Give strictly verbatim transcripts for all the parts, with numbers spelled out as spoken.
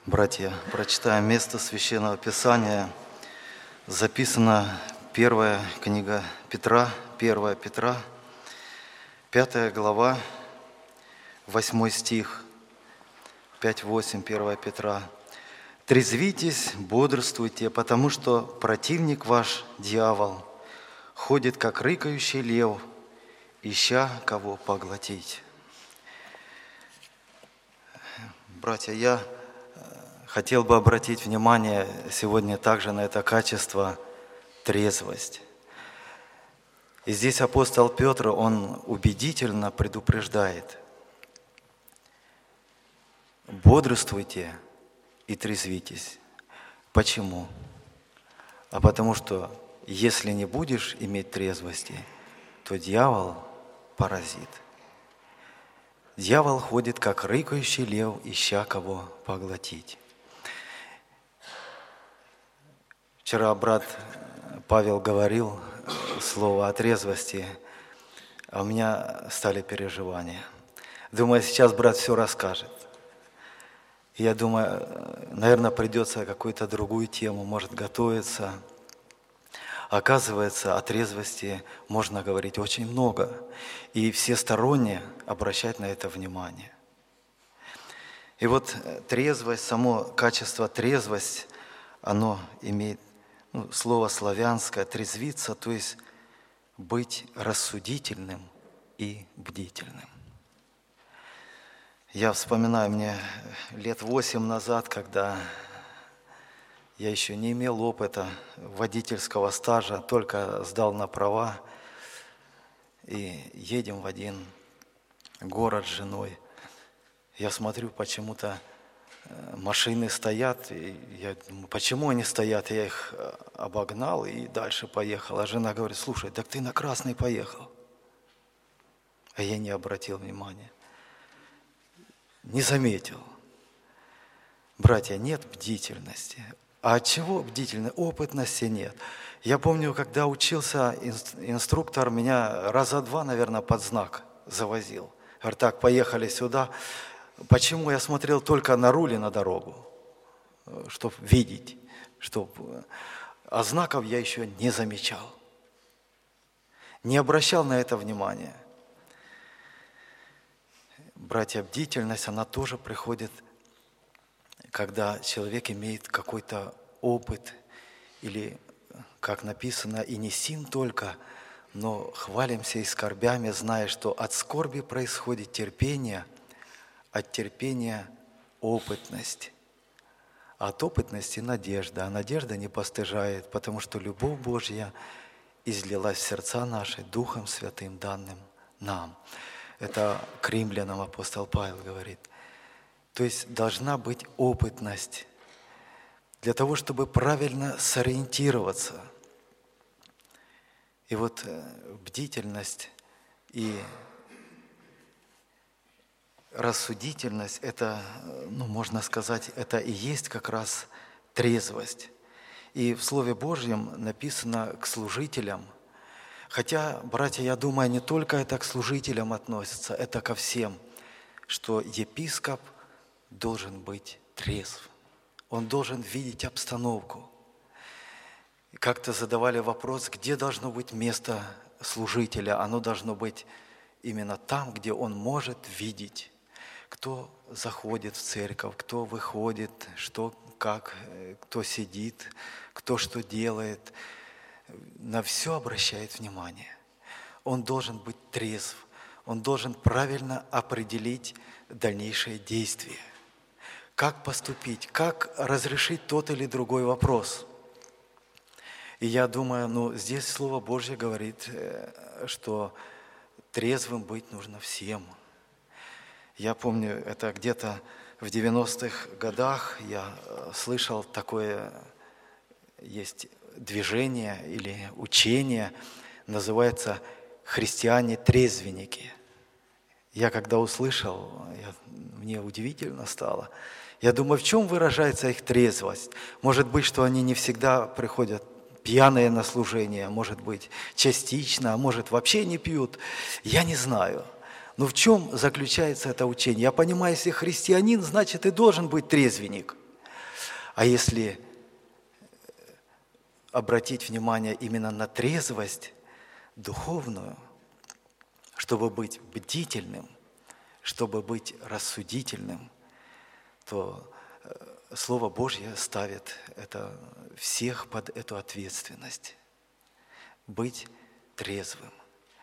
Братья, прочитаем место Священного Писания. Записана первая книга Петра, первая Петра, пятая глава, восьмой стих, пять восемь, первая Петра. «Трезвитесь, бодрствуйте, потому что противник ваш, дьявол, ходит, как рыкающий лев, ища кого поглотить». Братья, я хотел бы обратить внимание сегодня также на это качество трезвость. И здесь апостол Петр, он убедительно предупреждает: бодрствуйте и трезвитесь. Почему? А потому что если не будешь иметь трезвости, то дьявол поразит. Дьявол ходит, как рыкающий лев, ища кого поглотить. Вчера брат Павел говорил слово о трезвости, а у меня стали переживания. Думаю, сейчас брат все расскажет. И я думаю, наверное, придется какую-то другую тему, может, готовиться. Оказывается, о трезвости можно говорить очень много, и всесторонне обращать на это внимание. И вот трезвость, само качество трезвость, оно имеет ну, слово славянское «трезвиться», то есть быть рассудительным и бдительным. Я вспоминаю, мне лет восемь назад, когда я еще не имел опыта водительского стажа, только сдал на права, и едем в один город с женой. Я смотрю, почему-то машины стоят, и я думаю, почему они стоят? Я их обогнал и дальше поехал. А жена говорит: слушай, так ты на красный поехал. А я не обратил внимания, не заметил. Братья, нет бдительности. А от чего бдительность? Опытности нет. Я помню, когда учился, инструктор меня раза два, наверное, под знак завозил. Говорит: так, поехали сюда. Почему я смотрел только на руль и на дорогу? Чтобы видеть. Чтобы... А знаков я еще не замечал. Не обращал на это внимания. Братья, бдительность, она тоже приходит, когда человек имеет какой-то опыт, или, как написано, и не сим только, но хвалимся и скорбями, зная, что от скорби происходит терпение, от терпения опытность, а от опытности надежда, а надежда не постыжает, потому что любовь Божья излилась в сердца наши Духом Святым, данным нам. Это к римлянам апостол Павел говорит. То есть должна быть опытность для того, чтобы правильно сориентироваться. И вот бдительность и рассудительность, это, ну, можно сказать, это и есть как раз трезвость. И в Слове Божьем написано к служителям. Хотя, братья, я думаю, не только это к служителям относится, это ко всем, что епископ должен быть трезв. Он должен видеть обстановку. Как-то задавали вопрос, где должно быть место служителя. Оно должно быть именно там, где он может видеть, кто заходит в церковь, кто выходит, что, как, кто сидит, кто что делает. На все обращает внимание. Он должен быть трезв. Он должен правильно определить дальнейшие действия. Как поступить, как разрешить тот или другой вопрос. И я думаю, ну, здесь Слово Божье говорит, что трезвым быть нужно всем. Я помню, это где-то в девяностых годах я слышал такое, есть движение или учение, называется «христиане-трезвенники». Я когда услышал, я, мне удивительно стало. Я думаю, в чем выражается их трезвость? Может быть, что они не всегда приходят пьяные на служение, может быть, частично, а может, вообще не пьют. Я не знаю. Но в чем заключается это учение? Я понимаю, если христианин, значит, и должен быть трезвенник. А если обратить внимание именно на трезвость духовную, чтобы быть бдительным, чтобы быть рассудительным, то Слово Божье ставит это всех под эту ответственность. Быть трезвым.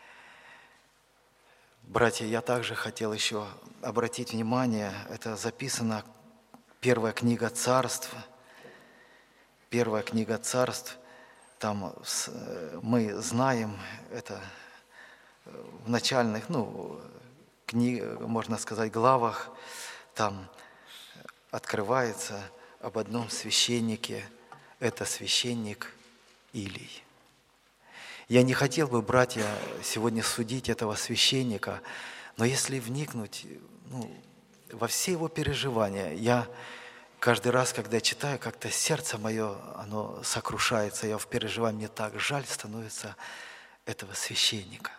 Братья, я также хотел еще обратить внимание, это записано, первая книга Царств, первая книга Царств, там мы знаем это в начальных, ну, книг, можно сказать, главах, там открывается об одном священнике, это священник Илий. Я не хотел бы, братья, сегодня судить этого священника, но если вникнуть ну, во все его переживания, я каждый раз, когда читаю, как-то сердце мое, оно сокрушается, я в переживании, мне так жаль становится этого священника.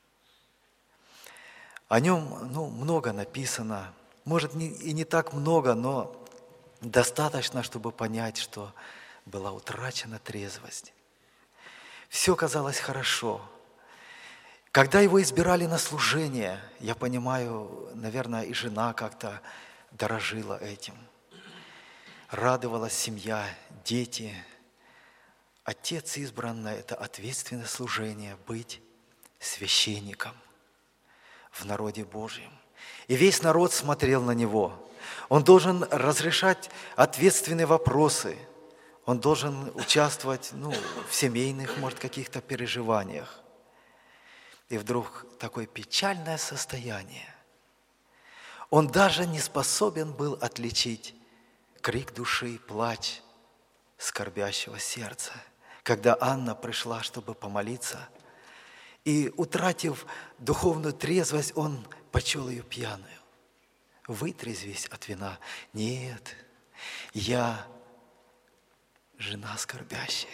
О нем ну, много написано, может и не так много, но достаточно, чтобы понять, что была утрачена трезвость. Все казалось хорошо. Когда его избирали на служение, я понимаю, наверное, и жена как-то дорожила этим. Радовалась семья, дети. Отец избран на это ответственное служение быть священником в народе Божьем. И весь народ смотрел на него. Он должен разрешать ответственные вопросы. Он должен участвовать ну, в семейных, может, каких-то переживаниях. И вдруг такое печальное состояние. Он даже не способен был отличить крик души, плач скорбящего сердца. Когда Анна пришла, чтобы помолиться, и, утратив духовную трезвость, он почел ее пьяную. Вытрезвись от вина. Нет, я жена скорбящая.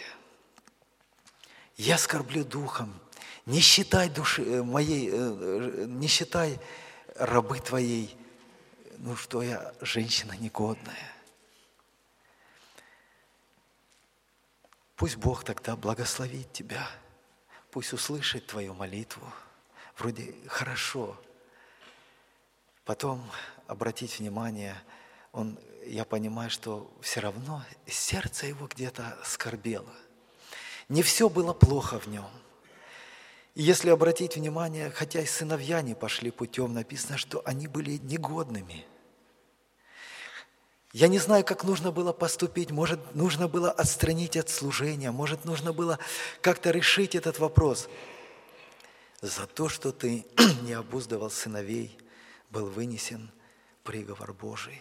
Я скорблю духом. Не считай души моей, не считай рабы твоей, ну что я женщина негодная. Пусть Бог тогда благословит тебя. Пусть услышит твою молитву. Вроде хорошо. Потом обратить внимание, он, я понимаю, что все равно сердце его где-то скорбело. Не все было плохо в нем. И если обратить внимание, хотя и сыновья не пошли путем, написано, что они были негодными. Я не знаю, как нужно было поступить, может, нужно было отстранить от служения, может, нужно было как-то решить этот вопрос. За то, что ты не обуздывал сыновей, был вынесен приговор Божий.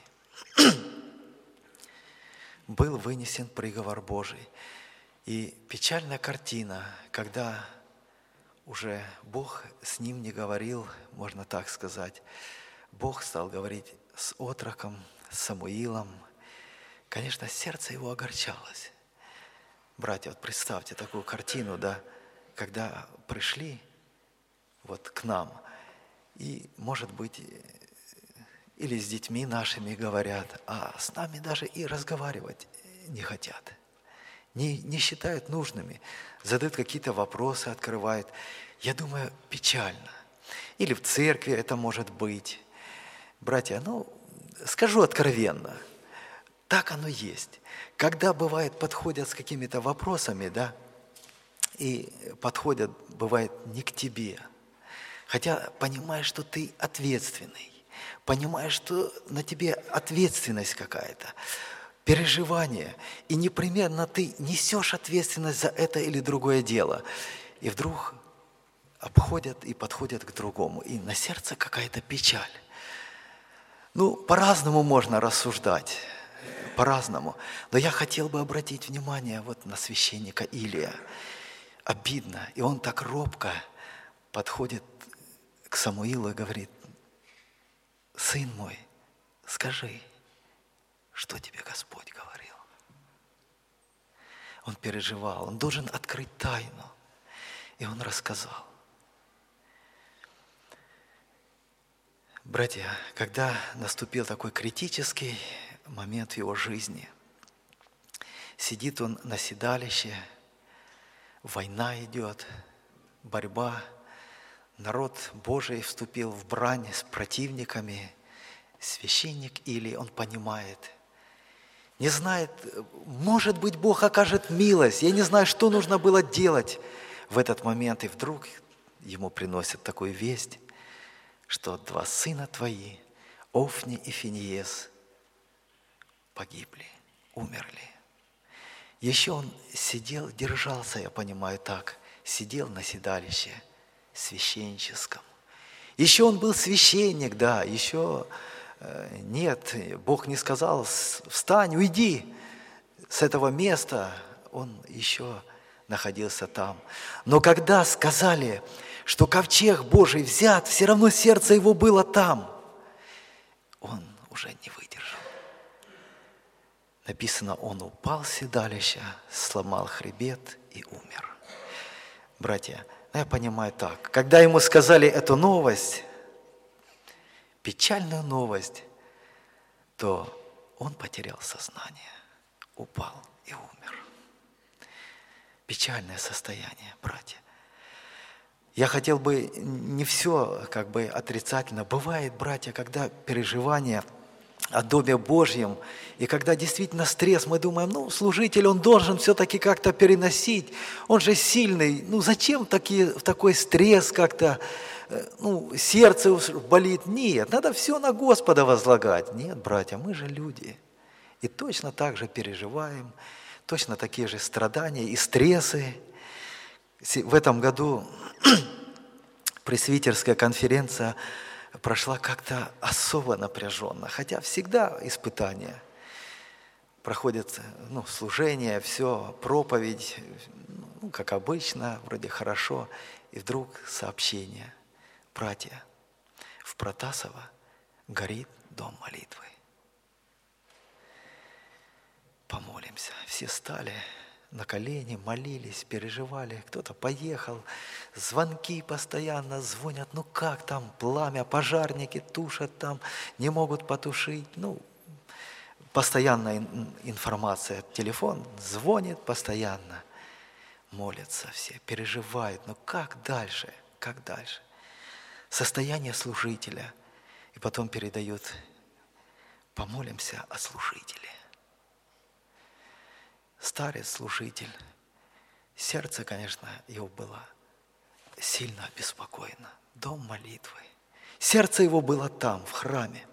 Был вынесен приговор Божий. И печальная картина, когда уже Бог с ним не говорил, можно так сказать. Бог стал говорить с отроком, с Самуилом. Конечно, сердце его огорчалось. Братья, вот представьте такую картину, да, когда пришли вот к нам, и, может быть, или с детьми нашими говорят, а с нами даже и разговаривать не хотят. Не, не считают нужными, задают какие-то вопросы, открывают. Я думаю, печально. Или в церкви это может быть. Братья, ну, скажу откровенно, так оно есть. Когда, бывает, подходят с какими-то вопросами, да, и подходят, бывает, не к тебе, хотя понимаешь, что ты ответственный, понимаешь, что на тебе ответственность какая-то, переживание, и непременно ты несешь ответственность за это или другое дело. И вдруг обходят и подходят к другому, и на сердце какая-то печаль. Ну, по-разному можно рассуждать, по-разному. Но я хотел бы обратить внимание вот на священника Илия. Обидно, и он так робко подходит к Самуилу и говорит: «Сын мой, скажи, что тебе Господь говорил?» Он переживал, он должен открыть тайну. И он рассказал. Братья, когда наступил такой критический момент в его жизни, Сидит он на седалище, война идет, борьба. Народ Божий вступил в брань с противниками. Священник Илий, он понимает, не знает, может быть, Бог окажет милость. Я не знаю, что нужно было делать в этот момент. И вдруг ему приносят такую весть, что два сына твои, Офни и Финиес, погибли, умерли. Еще он сидел, держался, я понимаю так, сидел на седалище священническом. Еще он был священник, да, еще э, нет, Бог не сказал, встань, уйди с этого места, он еще находился там. Но когда сказали, что ковчег Божий взят, все равно сердце его было там, он уже не выдержал. Написано, он упал с седалища, сломал хребет и умер. Братья, я понимаю так, когда ему сказали эту новость, печальную новость, то он потерял сознание, упал и умер. Печальное состояние, братья. Я хотел бы не все как бы отрицательно. Бывает, братья, когда переживания о Доме Божьем, и когда действительно стресс, мы думаем, ну, служитель, он должен все-таки как-то переносить, он же сильный, ну, зачем такие, такой стресс как-то, ну, сердце болит? Нет, надо все на Господа возлагать. Нет, братья, мы же люди, и точно так же переживаем, точно такие же страдания и стрессы. В этом году пресвитерская конференция прошла как-то особо напряженно, хотя всегда испытания. Проходит, ну, служение, все, проповедь, ну, как обычно, вроде хорошо, и вдруг сообщение. Братья, в Протасово горит дом молитвы. Помолимся. Все стали на колени, молились, переживали. Кто-то поехал, звонки постоянно звонят. Ну как там, пламя, пожарники тушат там, не могут потушить. Ну, постоянная информация. Телефон звонит постоянно. Молятся все, переживают. Ну как дальше? Как дальше? Состояние служителя. И потом передают, помолимся о служителе. Старец служитель, сердце, конечно, его было сильно обеспокоено. Дом молитвы. Сердце его было там, в храме.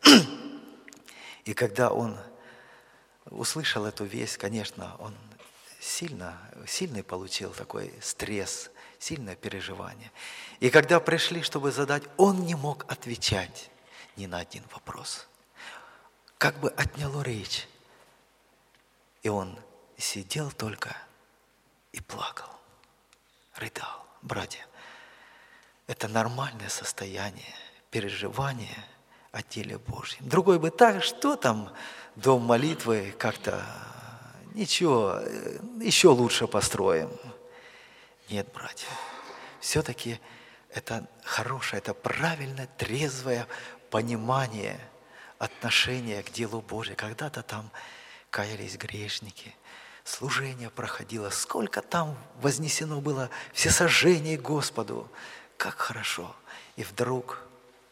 И когда он услышал эту весть, конечно, он сильно, сильный получил такой стресс, сильное переживание. И когда пришли, чтобы задать, он не мог отвечать ни на один вопрос. Как бы отняло речь. И он сидел только и плакал, рыдал. Братья, это нормальное состояние, переживание о теле Божьем. Другой бы так, что там, дом молитвы, как-то ничего, еще лучше построим. Нет, братья, все-таки это хорошее, это правильное, трезвое понимание отношения к делу Божьему. Когда-то там каялись грешники, служение проходило, сколько там вознесено было всесожжений Господу, как хорошо. И вдруг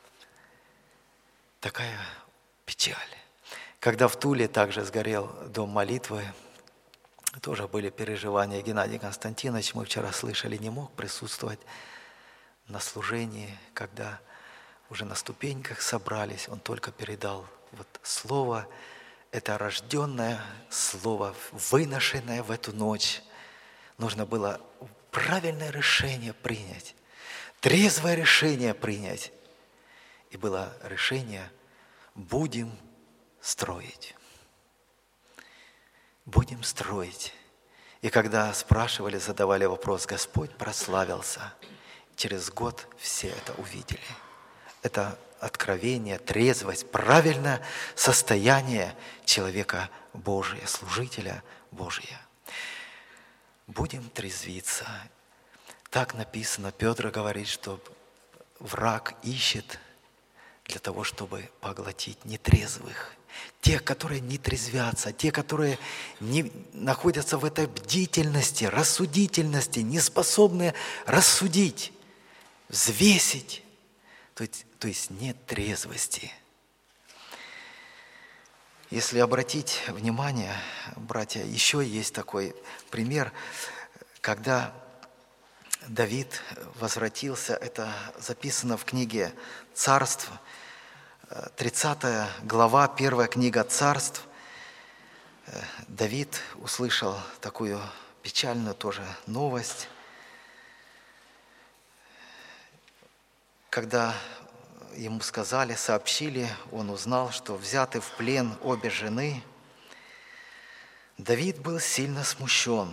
такая печаль. Когда в Туле также сгорел дом молитвы, тоже были переживания. Геннадий Константинович, мы вчера слышали, не мог присутствовать на служении, когда уже на ступеньках собрались, он только передал вот слово, это рожденное слово, выношенное в эту ночь. Нужно было правильное решение принять, трезвое решение принять. И было решение: будем строить. Будем строить. И когда спрашивали, задавали вопрос, Господь прославился. Через год все это увидели. Это откровение, трезвость, правильное состояние человека Божия, служителя Божия. Будем трезвиться. Так написано, Петр говорит, что враг ищет для того, чтобы поглотить нетрезвых. Те, которые не трезвятся, те, которые не находятся в этой бдительности, рассудительности, не способны рассудить, взвесить. То есть, то есть нет трезвости. Если обратить внимание, братья, еще есть такой пример, когда Давид возвратился, это записано в книге «Царств», тридцатая глава, первая книга «Царств». Давид услышал такую печальную тоже новость, когда ему сказали, сообщили, он узнал, что взяты в плен обе жены. Давид был сильно смущен.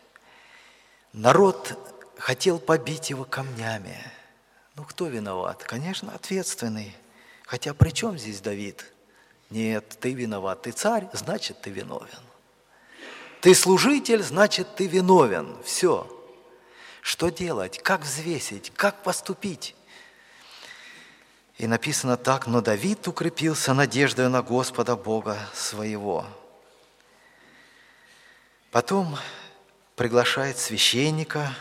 Народ хотел побить его камнями. Ну, кто виноват? Конечно, ответственный. Хотя при чем здесь Давид? Нет, ты виноват. Ты царь, значит, ты виновен. Ты служитель, значит, ты виновен. Все. Что делать? Как взвесить? Как поступить? И написано так: «Но Давид укрепился надеждой на Господа Бога своего». Потом приглашает священника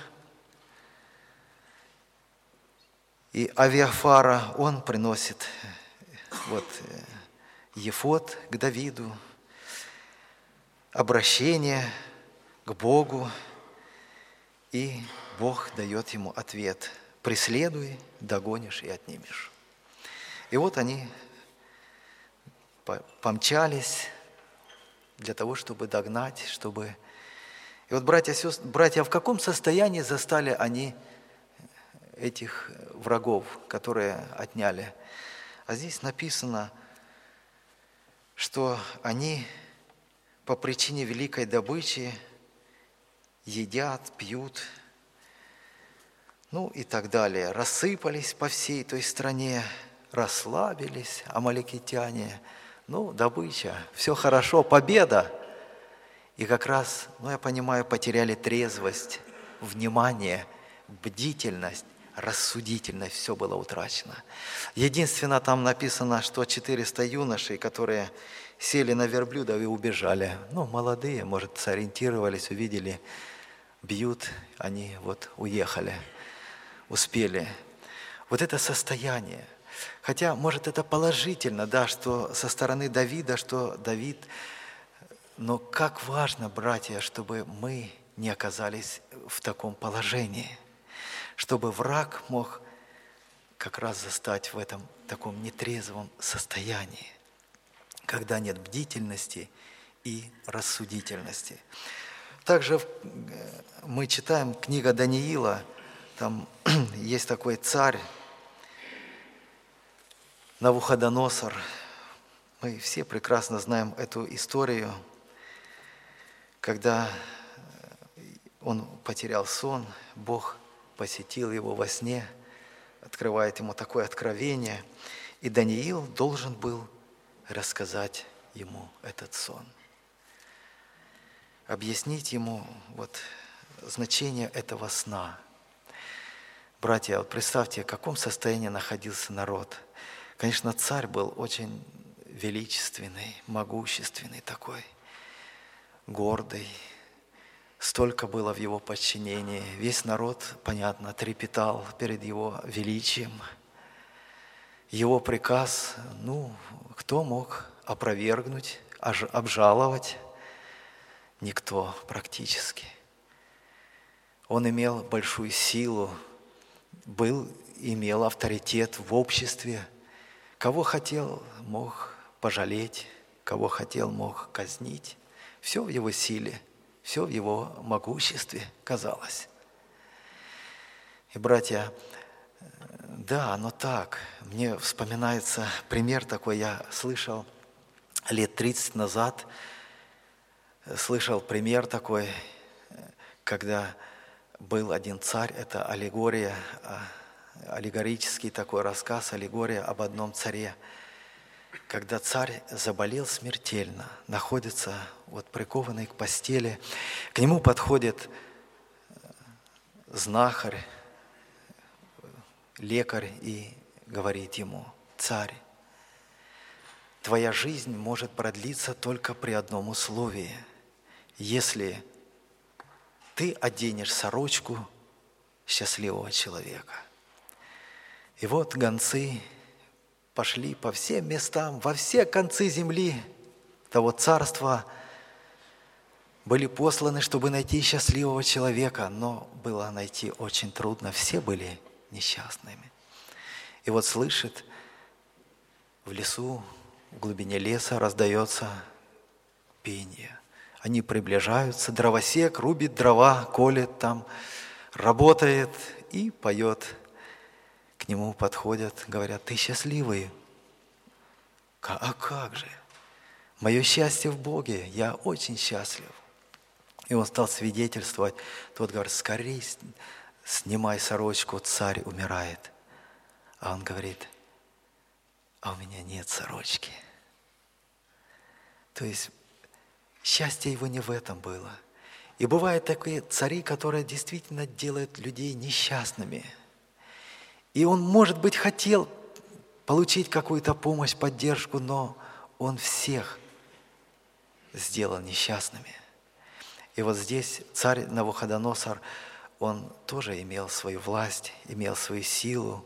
и Авиафара, он приносит вот ефод к Давиду, обращение к Богу, и Бог дает ему ответ: «Преследуй, догонишь и отнимешь». И вот они помчались для того, чтобы догнать, чтобы... И вот, братья, сестры, братья, в каком состоянии застали они этих врагов, которые отняли? А здесь написано, что они по причине великой добычи едят, пьют, ну и так далее, рассыпались по всей той стране, расслабились амаликитяне. Ну, добыча, все хорошо, победа. И как раз, ну, я понимаю, потеряли трезвость, внимание, бдительность, рассудительность, все было утрачено. Единственное, там написано, что четыреста юношей, которые сели на верблюдов и убежали. Ну, молодые, может, сориентировались, увидели, бьют, они вот уехали, успели. Вот это состояние. Хотя, может, это положительно, да, что со стороны Давида, что Давид... Но как важно, братья, чтобы мы не оказались в таком положении, чтобы враг мог как раз застать в этом таком нетрезвом состоянии, когда нет бдительности и рассудительности. Также мы читаем книга Даниила, там есть такой царь Навуходоносор. Мы все прекрасно знаем эту историю, когда он потерял сон, Бог посетил его во сне, открывает ему такое откровение, и Даниил должен был рассказать ему этот сон, объяснить ему вот значение этого сна. Братья, вот представьте, в каком состоянии находился народ. Конечно, царь был очень величественный, могущественный такой, гордый. Столько было в его подчинении. Весь народ, понятно, трепетал перед его величием. Его приказ, ну, кто мог опровергнуть, обжаловать? Никто практически. Он имел большую силу, был, имел авторитет в обществе. Кого хотел, мог пожалеть, кого хотел, мог казнить. Все в его силе, все в его могуществе казалось. И, братья, да, оно так. Мне вспоминается пример такой, я слышал лет тридцать назад, слышал пример такой, когда был один царь, это аллегория, аллегорический такой рассказ, аллегория об одном царе. Когда царь заболел смертельно, находится вот прикованный к постели, к нему подходит знахарь, лекарь и говорит ему: «Царь, твоя жизнь может продлиться только при одном условии. Если ты оденешь сорочку счастливого человека. И вот гонцы пошли по всем местам, во все концы земли того царства, были посланы, чтобы найти счастливого человека, но было найти очень трудно, все были несчастными. И вот слышит, в лесу, в глубине леса раздается пение. Они приближаются, дровосек рубит дрова, колет там, работает и поет. К нему подходят, говорят: ты счастливый? А как же? Мое счастье в Боге, я очень счастлив. И он стал свидетельствовать. Тот говорит: скорей снимай сорочку, царь умирает. А он говорит: а у меня нет сорочки. То есть счастье его не в этом было. И бывают такие цари, которые действительно делают людей несчастными. И он, может быть, хотел получить какую-то помощь, поддержку, но он всех сделал несчастными. И вот здесь царь Навуходоносор, он тоже имел свою власть, имел свою силу.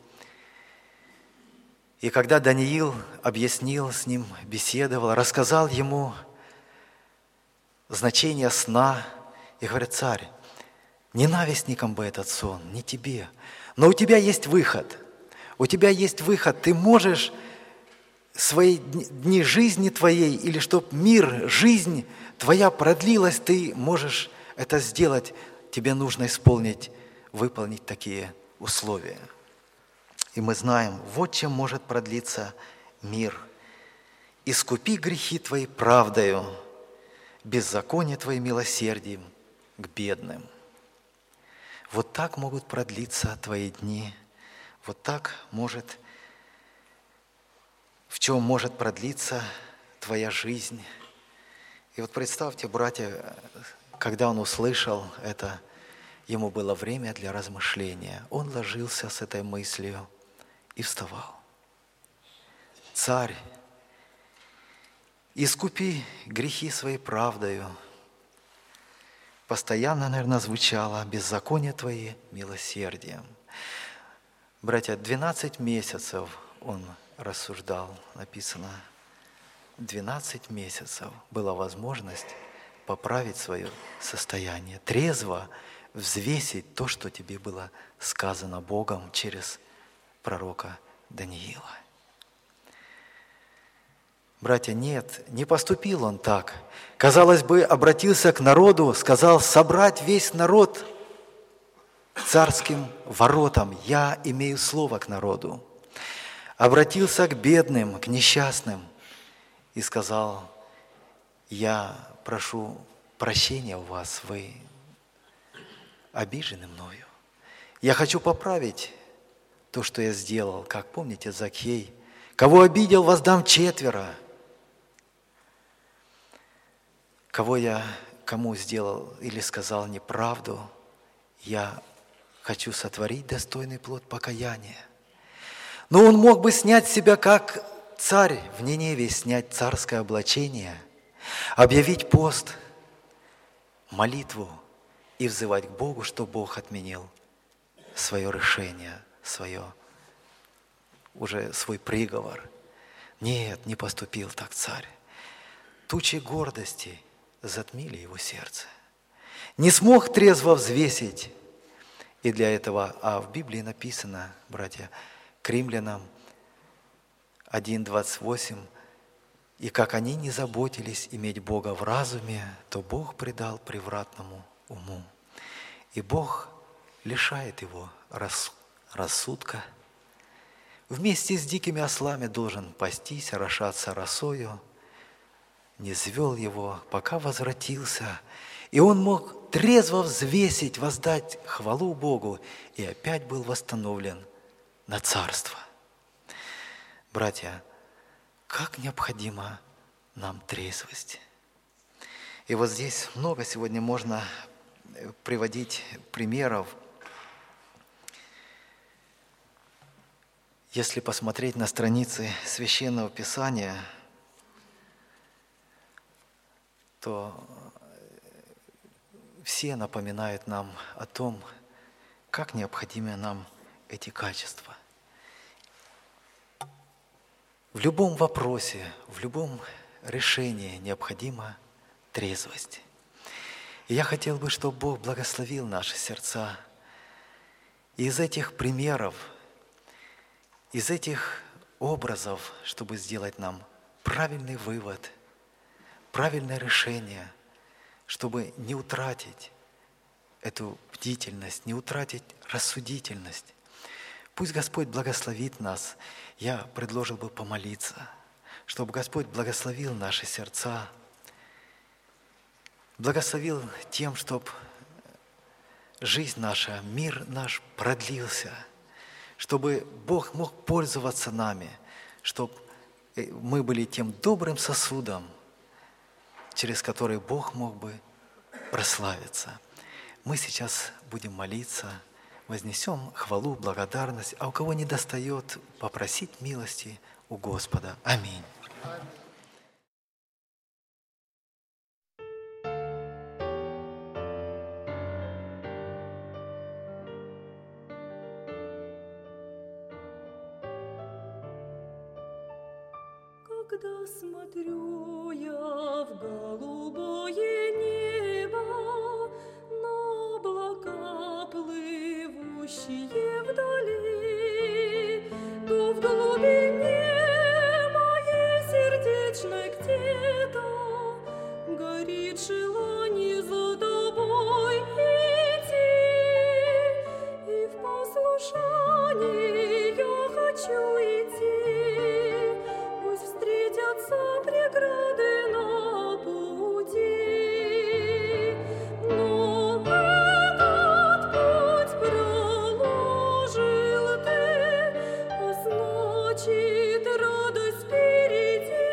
И когда Даниил объяснил с ним, беседовал, рассказал ему значение сна, и говорит: царь, ненавистникам бы этот сон, не тебе, но у тебя есть выход, у тебя есть выход, ты можешь свои дни жизни твоей, или чтоб мир, жизнь твоя продлилась, ты можешь это сделать, тебе нужно исполнить, выполнить такие условия. И мы знаем, вот чем может продлиться мир. Искупи грехи твои правдою, беззаконие твои милосердием к бедным. Вот так могут продлиться твои дни, вот так может, в чем может продлиться твоя жизнь. И вот представьте, братья, когда он услышал это, ему было время для размышления. Он ложился с этой мыслью и вставал. Царь, искупи грехи своей правдою. Постоянно, наверное, звучало: беззаконие твои милосердием. Братья, двенадцать месяцев он рассуждал, написано. двенадцать месяцев была возможность поправить свое состояние, трезво взвесить то, что тебе было сказано Богом через пророка Даниила. Братья, нет, не поступил он так. Казалось бы, обратился к народу, сказал: собрать весь народ к царским воротам. Я имею слово к народу. Обратился к бедным, к несчастным и сказал: я прошу прощения у вас, вы обижены мною. Я хочу поправить то, что я сделал. Как помните, Закхей: кого обидел, воздам четверо. Кого я кому сделал или сказал неправду, я хочу сотворить достойный плод покаяния. Но он мог бы снять с себя, как царь в Ниневии, снять царское облачение, объявить пост, молитву и взывать к Богу, что Бог отменил свое решение, свое, уже свой приговор. Нет, не поступил так царь. Тучи гордости затмили его сердце. Не смог трезво взвесить. И для этого, а в Библии написано, братья, к Римлянам один двадцать восемь, и как они не заботились иметь Бога в разуме, то Бог предал превратному уму. И Бог лишает его рассудка. Вместе с дикими ослами должен пастись, орошаться росою. Не звел его, пока возвратился. И он мог трезво взвесить, воздать хвалу Богу, и опять был восстановлен на царство. Братья, как необходима нам трезвость. И вот здесь много сегодня можно приводить примеров. Если посмотреть на страницы Священного Писания, что все напоминают нам о том, как необходимы нам эти качества. В любом вопросе, в любом решении необходима трезвость. И я хотел бы, чтобы Бог благословил наши сердца. И из этих примеров, из этих образов, чтобы сделать нам правильный вывод, правильное решение, чтобы не утратить эту бдительность, не утратить рассудительность. Пусть Господь благословит нас. Я предложил бы помолиться, чтобы Господь благословил наши сердца, благословил тем, чтобы жизнь наша, мир наш продлился, чтобы Бог мог пользоваться нами, чтобы мы были тем добрым сосудом, через который Бог мог бы прославиться. Мы сейчас будем молиться, вознесем хвалу, благодарность, а у кого не достает, попросить милости у Господа. Аминь. Когда смотрю я в голубое небо, на облака, плывущие вдали, то в глубине моей сердечной где-то горит желание за тобой идти, и в послушании я хочу идти. Встретятся преграды на пути, но этот путь проложил ты, а значит, радость впереди.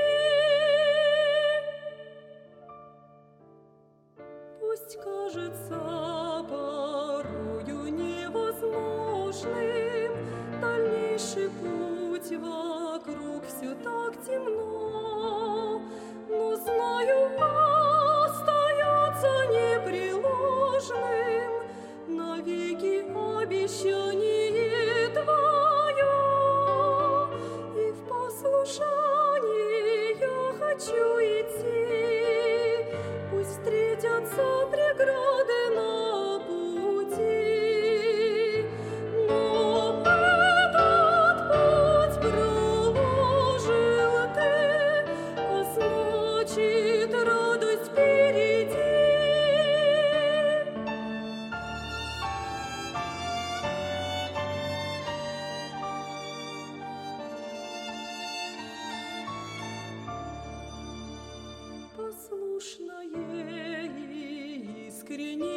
Пусть кажется порою невозможным дальнейший путь вокруг все так темно, но знаю, остается непреложным навеки обещание твое, и в послушании я хочу идти. Пусть встретятся преграды на пути, но этот путь проложил ты, а значит, радость впереди. Послушное и искреннее